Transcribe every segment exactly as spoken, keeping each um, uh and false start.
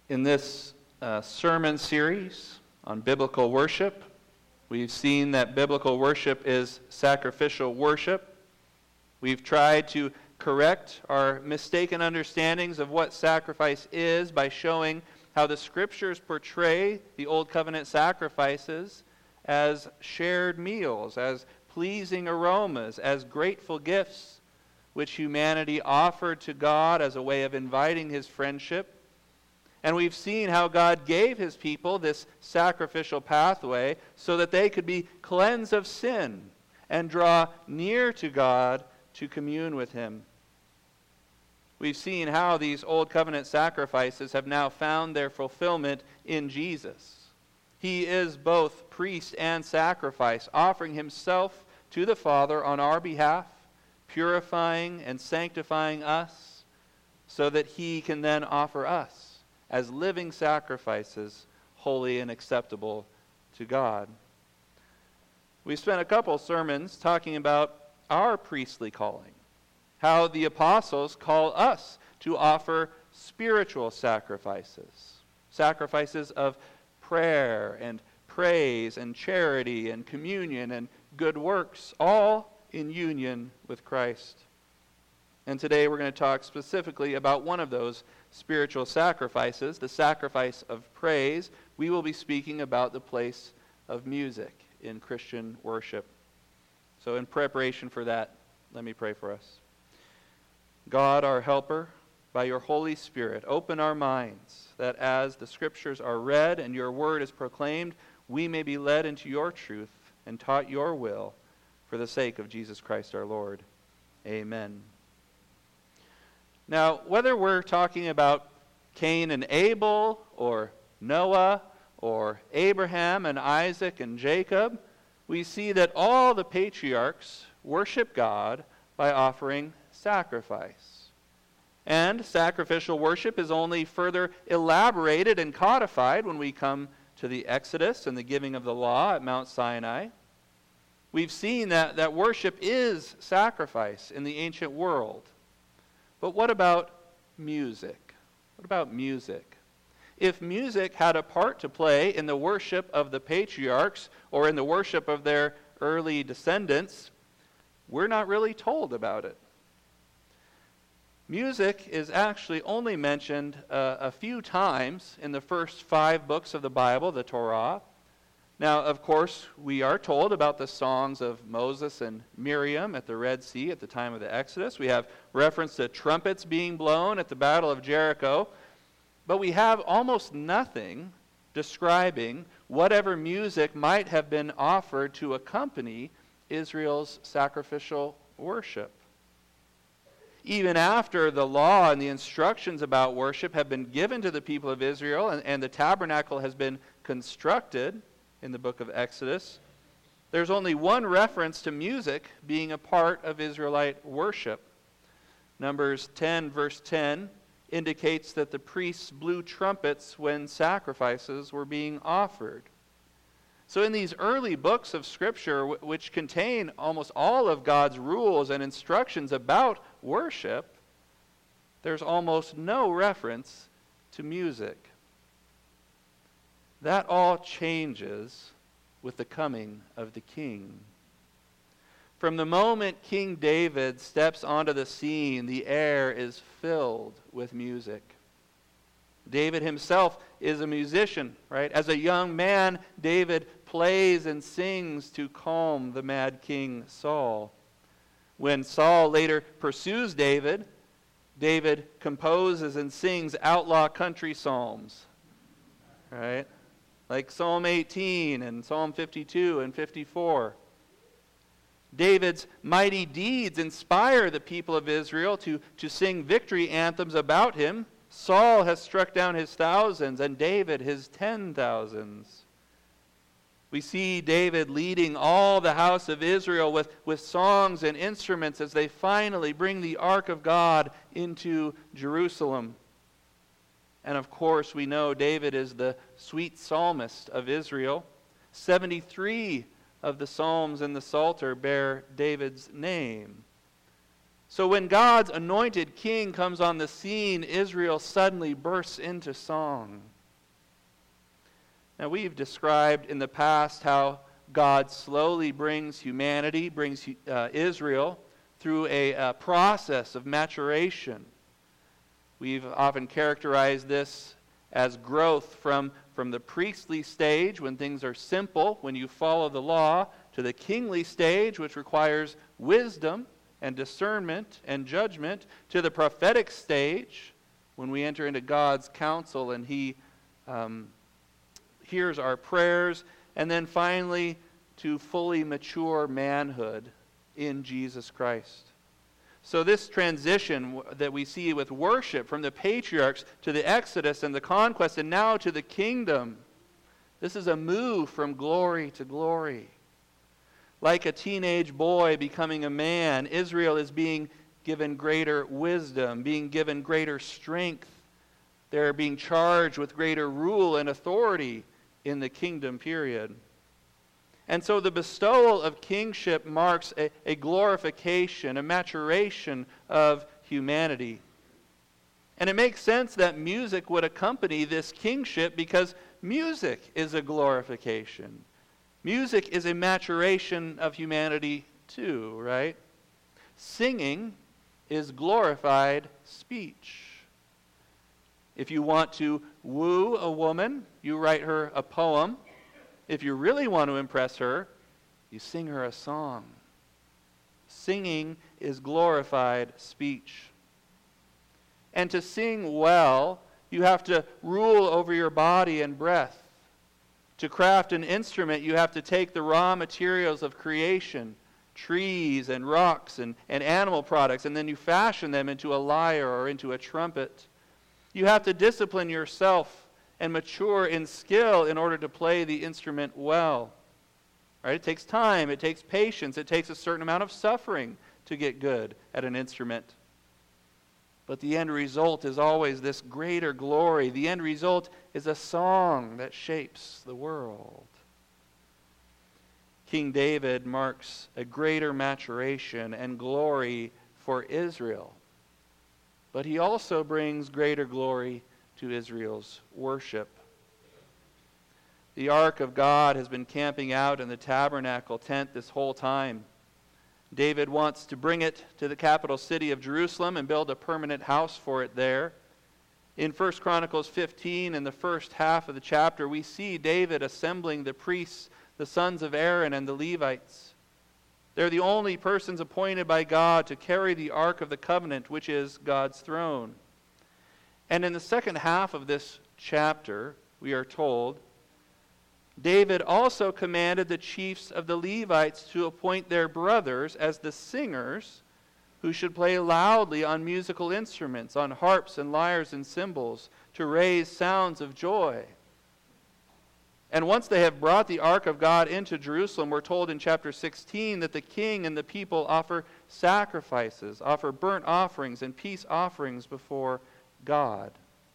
In this uh, sermon series on biblical worship, we've seen that biblical worship is sacrificial worship. We've tried to correct our mistaken understandings of what sacrifice is by showing how the Scriptures portray the Old Covenant sacrifices as shared meals, as pleasing aromas, as grateful gifts, which humanity offered to God as a way of inviting His friendship. And we've seen how God gave His people this sacrificial pathway so that they could be cleansed of sin and draw near to God to commune with Him. We've seen how these Old Covenant sacrifices have now found their fulfillment in Jesus. He is both priest and sacrifice, offering Himself to the Father on our behalf, purifying and sanctifying us so that He can then offer us as living sacrifices, holy and acceptable to God. We spent a couple sermons talking about our priestly calling, how the apostles call us to offer spiritual sacrifices, sacrifices of prayer and praise and charity and communion and good works, all in union with Christ. And today we're going to talk specifically about one of those spiritual sacrifices, the sacrifice of praise. We will be speaking about the place of music in Christian worship. So in preparation for that, let me pray for us. God, our helper, by your Holy Spirit, open our minds that as the Scriptures are read and your word is proclaimed, we may be led into your truth and taught your will for the sake of Jesus Christ our Lord. Amen. Now, whether we're talking about Cain and Abel, or Noah, or Abraham and Isaac and Jacob, we see that all the patriarchs worship God by offering sacrifice. And sacrificial worship is only further elaborated and codified when we come to the Exodus and the giving of the law at Mount Sinai. We've seen that, that worship is sacrifice in the ancient world. But what about music? What about music? If music had a part to play in the worship of the patriarchs or in the worship of their early descendants, we're not really told about it. Music is actually only mentioned uh, a few times in the first five books of the Bible, the Torah. Now, of course, we are told about the songs of Moses and Miriam at the Red Sea at the time of the Exodus. We have reference to trumpets being blown at the Battle of Jericho. But we have almost nothing describing whatever music might have been offered to accompany Israel's sacrificial worship. Even after the law and the instructions about worship have been given to the people of Israel and, and the tabernacle has been constructed in the book of Exodus, there's only one reference to music being a part of Israelite worship. Numbers ten, verse ten, indicates that the priests blew trumpets when sacrifices were being offered. So in these early books of Scripture, which contain almost all of God's rules and instructions about worship, there's almost no reference to music. That all changes with the coming of the king. From the moment King David steps onto the scene, the air is filled with music. David himself is a musician, right? As a young man, David plays and sings to calm the mad king Saul. When Saul later pursues David, David composes and sings outlaw country psalms, right? Like Psalm eighteen and Psalm fifty-two and fifty-four. David's mighty deeds inspire the people of Israel to, to sing victory anthems about him. Saul has struck down his thousands and David his ten thousands. We see David leading all the house of Israel with, with songs and instruments as they finally bring the ark of God into Jerusalem. And of course, we know David is the sweet psalmist of Israel. seventy-three of the Psalms in the Psalter bear David's name. So when God's anointed king comes on the scene, Israel suddenly bursts into song. Now, we've described in the past how God slowly brings humanity, brings uh, Israel through a, a process of maturation. We've often characterized this as growth from, from the priestly stage, when things are simple, when you follow the law, to the kingly stage, which requires wisdom and discernment and judgment, to the prophetic stage, when we enter into God's counsel and He um, hears our prayers, and then finally to fully mature manhood in Jesus Christ. So this transition that we see with worship from the patriarchs to the Exodus and the conquest and now to the kingdom, this is a move from glory to glory. Like a teenage boy becoming a man, Israel is being given greater wisdom, being given greater strength. They're being charged with greater rule and authority in the kingdom period. And so the bestowal of kingship marks a, a glorification, a maturation of humanity. And it makes sense that music would accompany this kingship, because music is a glorification. Music is a maturation of humanity too, right? Singing is glorified speech. If you want to woo a woman, you write her a poem. If you really want to impress her, you sing her a song. Singing is glorified speech. And to sing well, you have to rule over your body and breath. To craft an instrument, you have to take the raw materials of creation, trees and rocks and, and animal products, and then you fashion them into a lyre or into a trumpet. You have to discipline yourself and mature in skill in order to play the instrument well. Right? It takes time, it takes patience, it takes a certain amount of suffering to get good at an instrument. But the end result is always this greater glory. The end result is a song that shapes the world. King David marks a greater maturation and glory for Israel. But he also brings greater glory to Israel's worship. The ark of God has been camping out in the tabernacle tent this whole time. David wants to bring it to the capital city of Jerusalem and build a permanent house for it there. In First Chronicles fifteen, in the first half of the chapter, we see David assembling the priests, the sons of Aaron, and the Levites. They're the only persons appointed by God to carry the Ark of the Covenant, which is God's throne. And in the second half of this chapter, we are told, David also commanded the chiefs of the Levites to appoint their brothers as the singers, who should play loudly on musical instruments, on harps and lyres and cymbals, to raise sounds of joy. And once they have brought the ark of God into Jerusalem, we're told in chapter sixteen that the king and the people offer sacrifices, offer burnt offerings and peace offerings before God.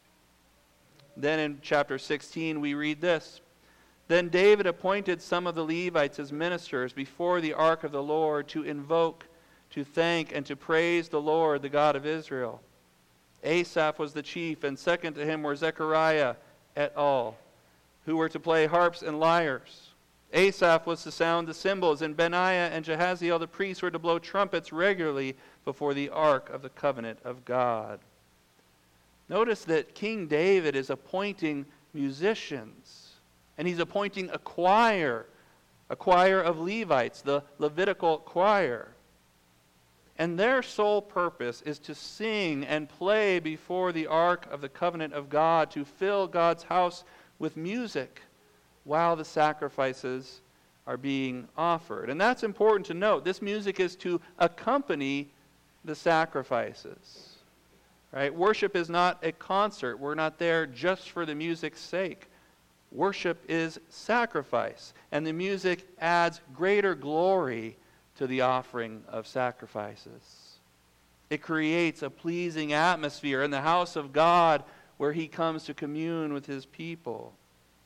Then in chapter sixteen we read this. Then David appointed some of the Levites as ministers before the ark of the Lord to invoke, to thank, and to praise the Lord, the God of Israel. Asaph was the chief, and second to him were Zechariah et al., who were to play harps and lyres. Asaph was to sound the cymbals, and Benaiah and Jehaziel the priests were to blow trumpets regularly before the ark of the covenant of God. Notice that King David is appointing musicians, and he's appointing a choir, a choir of Levites, the Levitical choir. And their sole purpose is to sing and play before the ark of the covenant of God, to fill God's house with music while the sacrifices are being offered. And that's important to note. This music is to accompany the sacrifices. Right? Worship is not a concert. We're not there just for the music's sake. Worship is sacrifice, and the music adds greater glory to the offering of sacrifices. It creates a pleasing atmosphere in the house of God where he comes to commune with his people.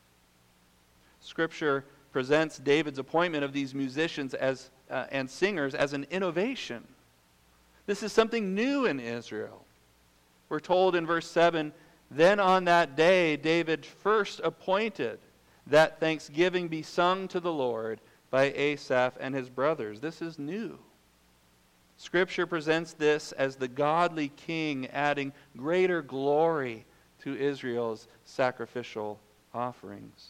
Scripture presents David's appointment of these musicians as uh, and singers as an innovation. This is something new in Israel. We're told in verse seven, "Then on that day David first appointed that thanksgiving be sung to the Lord by Asaph and his brothers." This is new. Scripture presents this as the godly king adding greater glory to Israel's sacrificial offerings.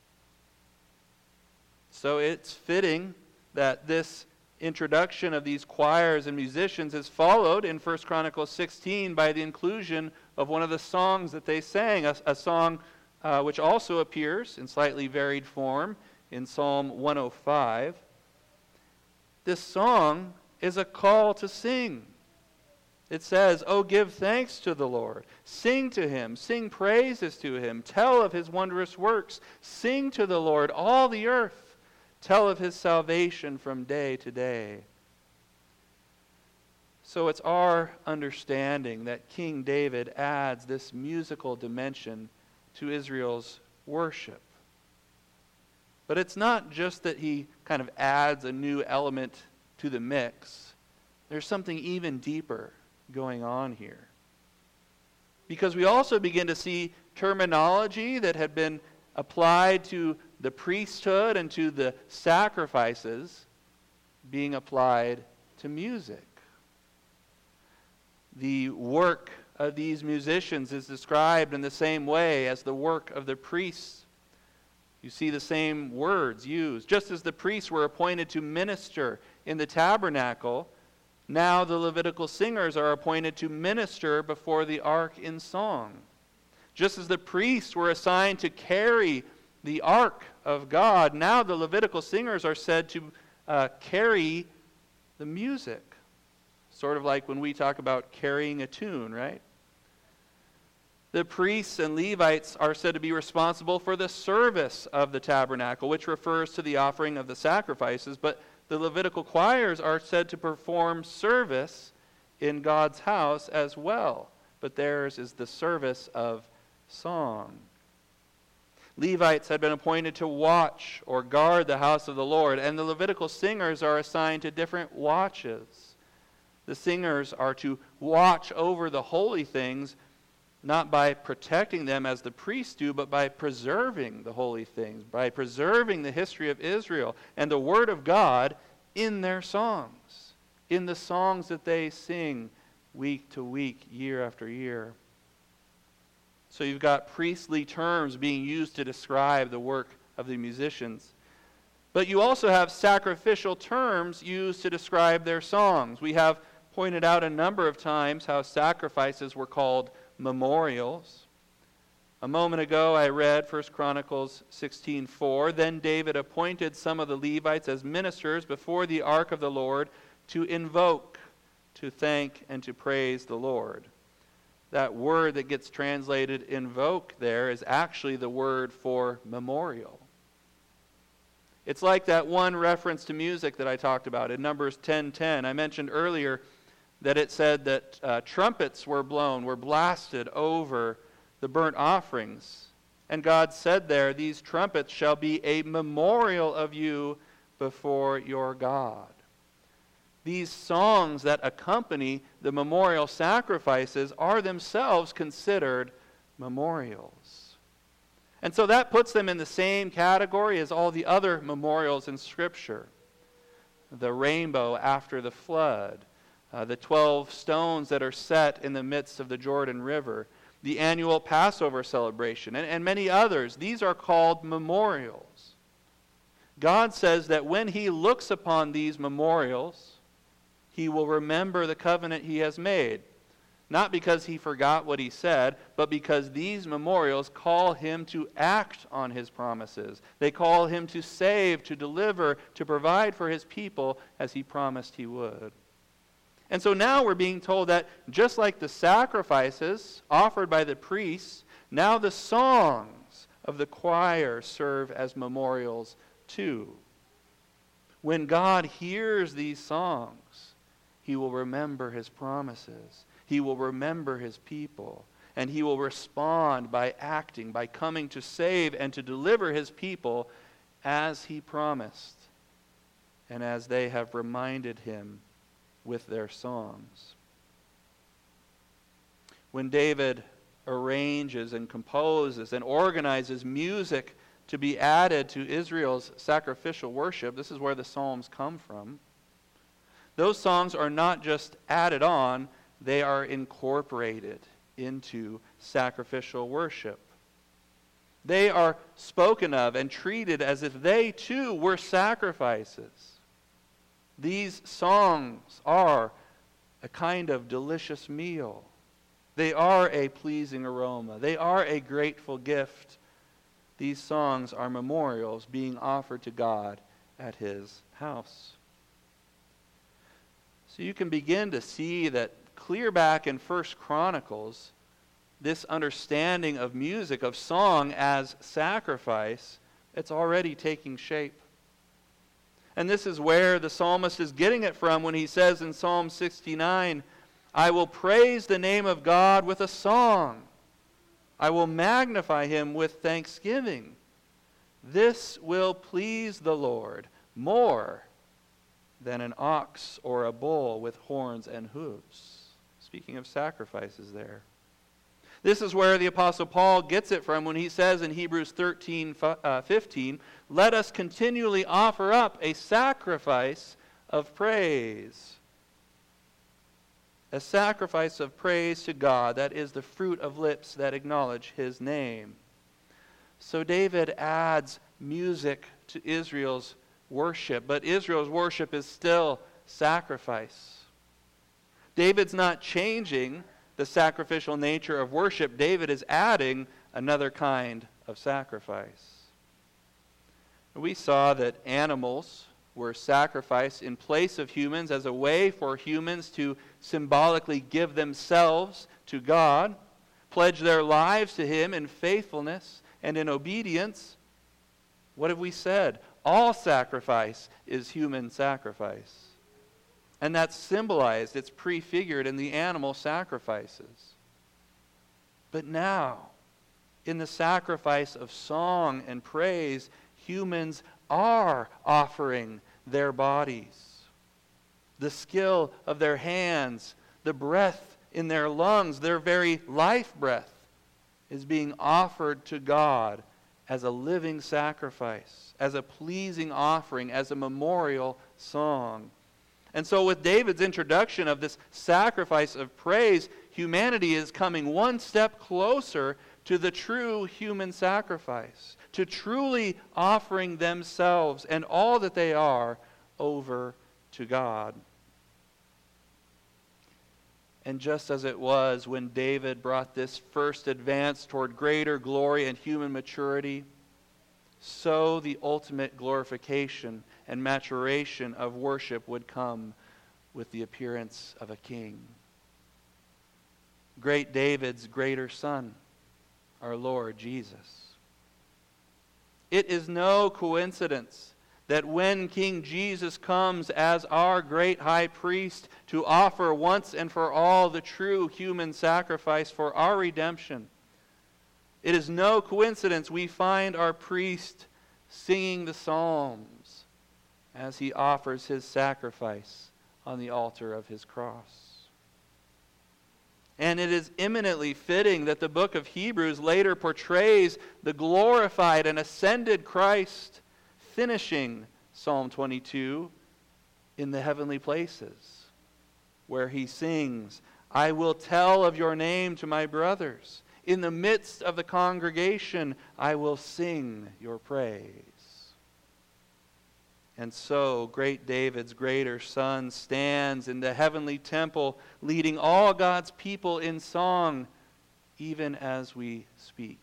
So it's fitting that this introduction of these choirs and musicians is followed in First Chronicles sixteen by the inclusion of one of the songs that they sang, a, a song uh, which also appears in slightly varied form in Psalm one oh five. This song is a call to sing. It says, "Oh, give thanks to the Lord. Sing to him. Sing praises to him. Tell of his wondrous works. Sing to the Lord, all the earth. Tell of his salvation from day to day." So it's our understanding that King David adds this musical dimension to Israel's worship. But it's not just that he kind of adds a new element to the mix. There's something even deeper going on here. Because we also begin to see terminology that had been applied to the priesthood and to the sacrifices being applied to music. The work of these musicians is described in the same way as the work of the priests. You see the same words used. Just as the priests were appointed to minister in the tabernacle, now the Levitical singers are appointed to minister before the ark in song. Just as the priests were assigned to carry the ark of God, now the Levitical singers are said to uh, carry the music. Sort of like when we talk about carrying a tune, right? The priests and Levites are said to be responsible for the service of the tabernacle, which refers to the offering of the sacrifices, but the Levitical choirs are said to perform service in God's house as well, but theirs is the service of song. Levites had been appointed to watch or guard the house of the Lord, and the Levitical singers are assigned to different watches. The singers are to watch over the holy things, not by protecting them as the priests do, but by preserving the holy things, by preserving the history of Israel and the Word of God in their songs, in the songs that they sing week to week, year after year. So you've got priestly terms being used to describe the work of the musicians. But you also have sacrificial terms used to describe their songs. We have pointed out a number of times how sacrifices were called memorials. A moment ago I read First Chronicles sixteen four. "Then David appointed some of the Levites as ministers before the ark of the Lord to invoke, to thank, and to praise the Lord." That word that gets translated invoke there is actually the word for memorial. It's like that one reference to music that I talked about in Numbers ten ten. I mentioned earlier that it said that uh, trumpets were blown, were blasted over the burnt offerings. And God said there, "These trumpets shall be a memorial of you before your God." These songs that accompany the memorial sacrifices are themselves considered memorials. And so that puts them in the same category as all the other memorials in Scripture. The rainbow after the flood, Uh, the twelve stones that are set in the midst of the Jordan River, the annual Passover celebration, and, and many others. These are called memorials. God says that when he looks upon these memorials, he will remember the covenant he has made. Not because he forgot what he said, but because these memorials call him to act on his promises. They call him to save, to deliver, to provide for his people as he promised he would. And so now we're being told that just like the sacrifices offered by the priests, now the songs of the choir serve as memorials too. When God hears these songs, he will remember his promises. He will remember his people. And he will respond by acting, by coming to save and to deliver his people as he promised, and as they have reminded him with their songs. When David arranges and composes and organizes music to be added to Israel's sacrificial worship, this is where the Psalms come from. Those songs are not just added on, they are incorporated into sacrificial worship. They are spoken of and treated as if they too were sacrifices. These songs are a kind of delicious meal. They are a pleasing aroma. They are a grateful gift. These songs are memorials being offered to God at His house. So you can begin to see that clear back in First Chronicles, this understanding of music, of song as sacrifice, it's already taking shape. And this is where the psalmist is getting it from when he says in Psalm sixty-nine, I will praise the name of God with a song. I will magnify Him with thanksgiving. This will please the Lord more than an ox or a bull with horns and hooves. Speaking of sacrifices there. This is where the Apostle Paul gets it from when he says in Hebrews thirteen fifteen, let us continually offer up a sacrifice of praise. A sacrifice of praise to God, that is the fruit of lips that acknowledge His name. So David adds music to Israel's worship, but Israel's worship is still sacrifice. David's not changing the sacrificial nature of worship. David is adding another kind of sacrifice. We saw that animals were sacrificed in place of humans as a way for humans to symbolically give themselves to God, pledge their lives to Him in faithfulness and in obedience. What have we said? All sacrifice is human sacrifice. And that's symbolized, it's prefigured in the animal sacrifices. But now, in the sacrifice of song and praise, humans are offering their bodies, the skill of their hands, the breath in their lungs, their very life breath is being offered to God as a living sacrifice, as a pleasing offering, as a memorial song. And so with David's introduction of this sacrifice of praise, humanity is coming one step closer to the true human sacrifice, to truly offering themselves and all that they are over to God. And just as it was when David brought this first advance toward greater glory and human maturity, so the ultimate glorification and maturation of worship would come with the appearance of a king. Great David's greater son, our Lord Jesus. It is no coincidence that when King Jesus comes as our great high priest to offer once and for all the true human sacrifice for our redemption, it is no coincidence we find our priest singing the psalms as he offers his sacrifice on the altar of his cross. And it is eminently fitting that the book of Hebrews later portrays the glorified and ascended Christ finishing Psalm twenty-two in the heavenly places, where he sings, I will tell of your name to my brothers. In the midst of the congregation, I will sing your praise. And so, great David's greater son stands in the heavenly temple, leading all God's people in song, even as we speak.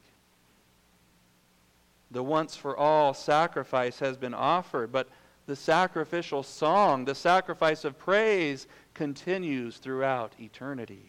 The once-for-all sacrifice has been offered, but the sacrificial song, the sacrifice of praise, continues throughout eternity.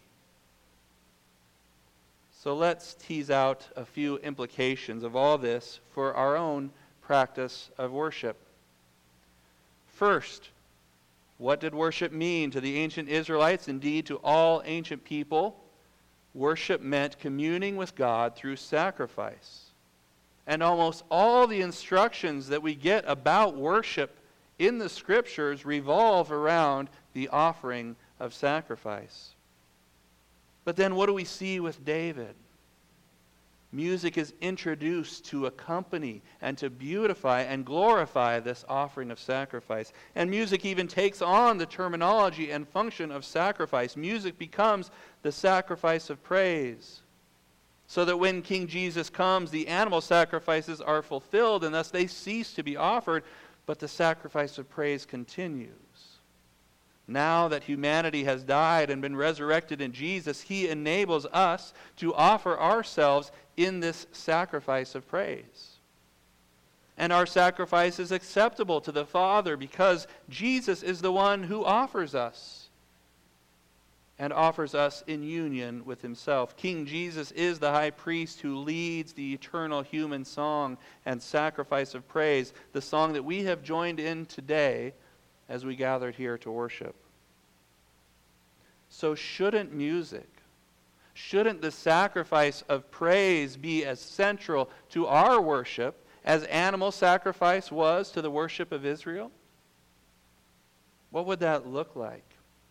So let's tease out a few implications of all this for our own practice of worship. First, what did worship mean to the ancient Israelites? Indeed, to all ancient people, worship meant communing with God through sacrifice. And almost all the instructions that we get about worship in the Scriptures revolve around the offering of sacrifice. But then what do we see with David? Music is introduced to accompany and to beautify and glorify this offering of sacrifice. And music even takes on the terminology and function of sacrifice. Music becomes the sacrifice of praise. So that when King Jesus comes, the animal sacrifices are fulfilled, and thus they cease to be offered, but the sacrifice of praise continues. Now that humanity has died and been resurrected in Jesus, He enables us to offer ourselves in this sacrifice of praise. And our sacrifice is acceptable to the Father because Jesus is the one who offers us and offers us in union with Himself. King Jesus is the high priest who leads the eternal human song and sacrifice of praise, the song that we have joined in today as we gathered here to worship. So shouldn't music, shouldn't the sacrifice of praise be as central to our worship as animal sacrifice was to the worship of Israel? What would that look like?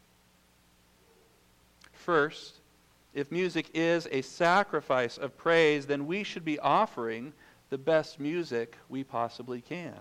First, if music is a sacrifice of praise, then we should be offering the best music we possibly can.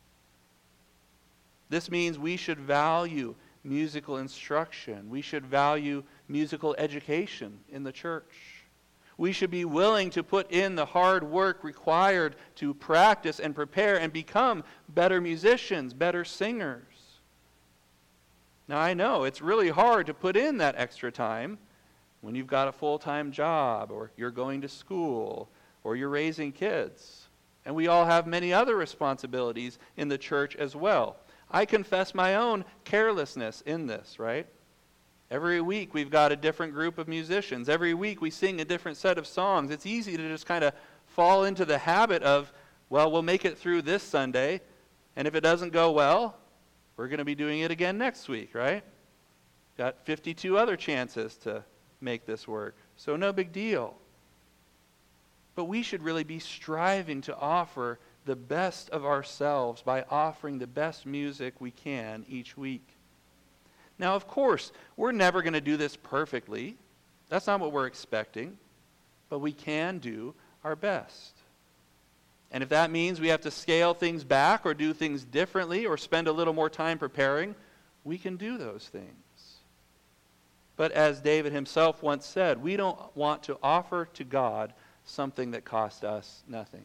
This means we should value musical instruction. We should value musical education in the church. We should be willing to put in the hard work required to practice and prepare and become better musicians, better singers. Now, I know it's really hard to put in that extra time when you've got a full-time job, or you're going to school, or you're raising kids. And we all have many other responsibilities in the church as well. I confess my own carelessness in this, right? Every week we've got a different group of musicians. Every week we sing a different set of songs. It's easy to just kind of fall into the habit of, well, we'll make it through this Sunday, and if it doesn't go well, we're going to be doing it again next week, right? Got fifty-two other chances to make this work, so no big deal. But we should really be striving to offer the best of ourselves by offering the best music we can each week. Now, of course, we're never going to do this perfectly. That's not what we're expecting. But we can do our best. And if that means we have to scale things back or do things differently or spend a little more time preparing, we can do those things. But as David himself once said, we don't want to offer to God something that cost us nothing.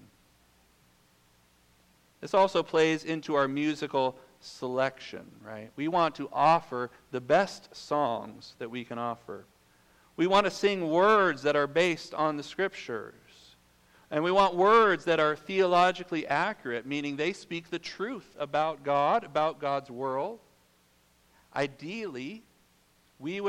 This also plays into our musical selection, right? We want to offer the best songs that we can offer. We want to sing words that are based on the Scriptures. And we want words that are theologically accurate, meaning they speak the truth about God, about God's world. Ideally, we would